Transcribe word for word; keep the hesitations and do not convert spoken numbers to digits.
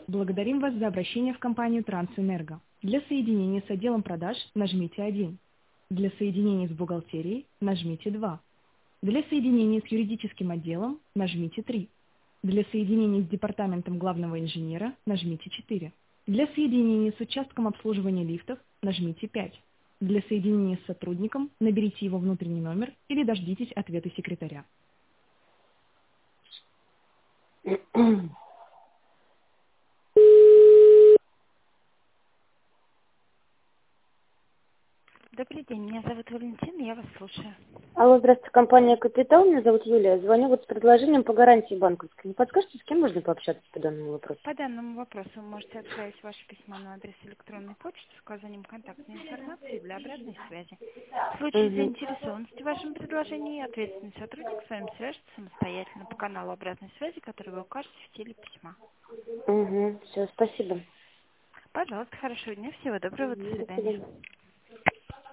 Благодарим вас за обращение в компанию Трансэнерго. Для соединения с отделом продаж нажмите один. Для соединения с бухгалтерией нажмите два. Для соединения с юридическим отделом нажмите три. Для соединения с департаментом главного инженера нажмите четыре. Для соединения с участком обслуживания лифтов нажмите пять. Для соединения с сотрудником наберите его внутренний номер или дождитесь ответа секретаря. Добрый день, меня зовут Валентина, я вас слушаю. Алло, здравствуйте, компания «Капитал». Меня зовут Юлия. Звоню вот с предложением по гарантии банковской. Не подскажете, с кем можно пообщаться по данному вопросу? По данному вопросу вы можете отправить ваше письмо на адрес электронной почты с указанием контактной информации для обратной связи. В случае Угу. заинтересованности в вашем предложении ответственный сотрудник с вами свяжется самостоятельно по каналу обратной связи, который вы укажете в теле письма. Угу. Все, спасибо. Пожалуйста, хорошего дня, всего доброго, до Мгм, до свидания. свидания.